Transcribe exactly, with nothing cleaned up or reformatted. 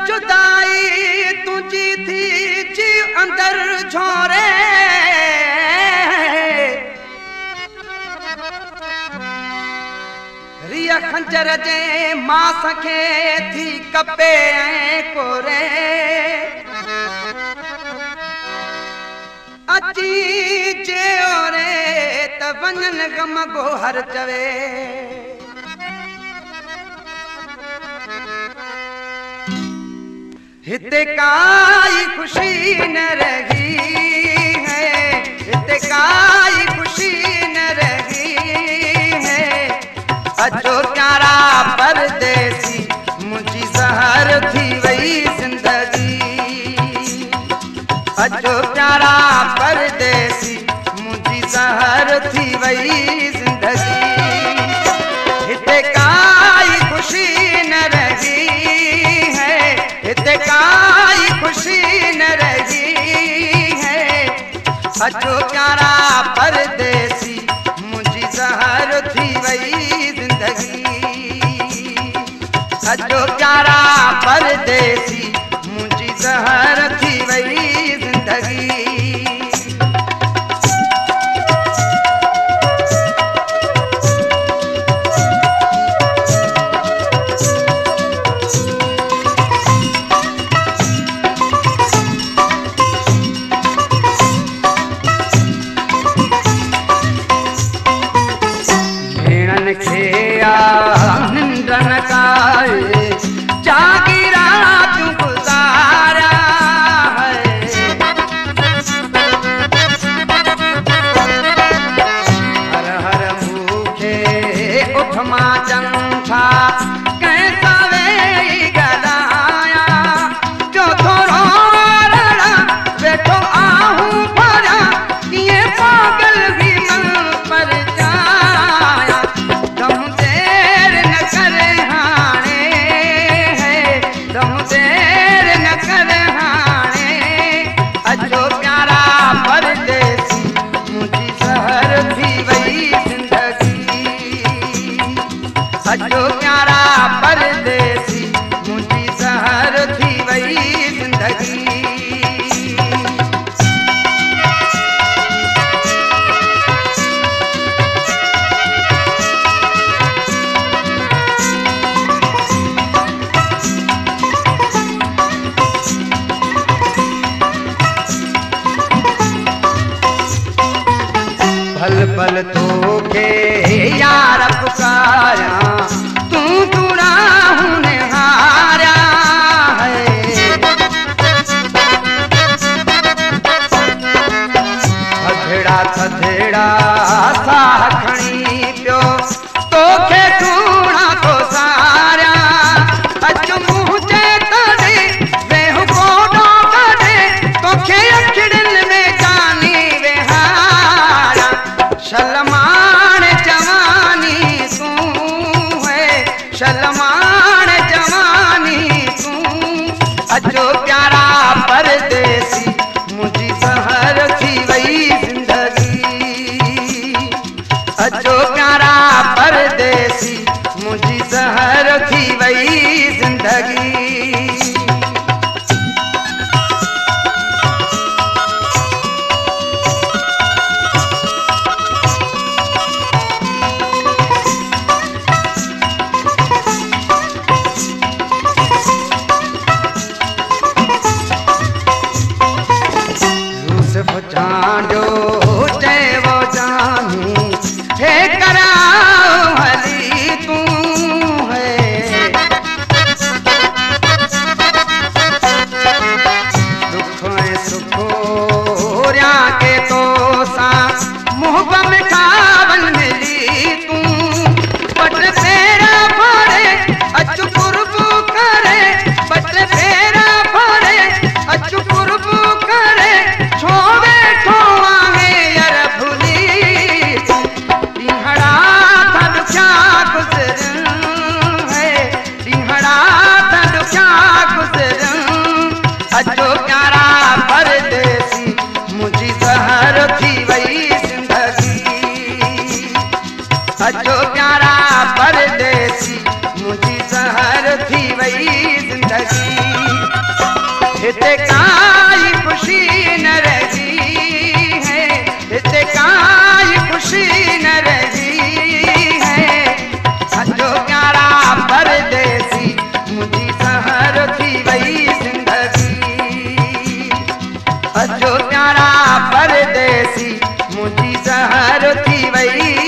जुदाई तुझी थी जी अंदर झोरे रिया खंजर जे मास खे थी कपे ऐं कोरे अची जे ओरे त वञन गम गोहर चवे हिते काई खुशी न रही है हिते काई खुशी न रही है अचो प्यारा परदेसी मुझी ज़हर थी वई जिंदगी अचो प्यारा परदेसी मुझी ज़हर थी वई जिंदगी हिते काई खुशी न रही है हिते काई खुशी न रही है अचो प्यारा परदेसी मुझी ज़हर थी वई जिंदगी अचो प्यारा परदेसी मुझी ज़हर थी वई जिंदगी निंदन काए जागी रात गुजारा है हर हर भूखे उठमा चंथा कैसा वे गलाया जो थोरो रड़ा बैठो आहूं भरा ये पागल भी मन पर जाया दम देर न करे हाणे है दम देर न करे हाणे अचो प्यारा परदेसी मुझी ज़हर थी वई जिंदगी अचो प्यारा परदेसी मुझी ज़हर थी वई जिंदगी पल पल तोखे यार पुकारा तू तुरा हुन हारा है थधड़ा थधड़ा साह खणी पियो तोखे टूणा तो सारा अच मुंह जे तड़े वेहु कोडो कढे तोखे अखिड़िन में जानी वेहारा शलमान जवानी तू है शलमान जवानी तू अचो प्यारा परदेसी मुझी ज़हर थी वई जिंदगी अचो प्यारा परदेसी मुझी ज़हर थी वई जिंदगी हिते काई खुशी न रही है, हिते काई खुशी न रही है। अजो प्यारा परदेसी मुझी सहर थी वही जिंदगी, अजो प्यारा परदेसी मुझी सहर थी वही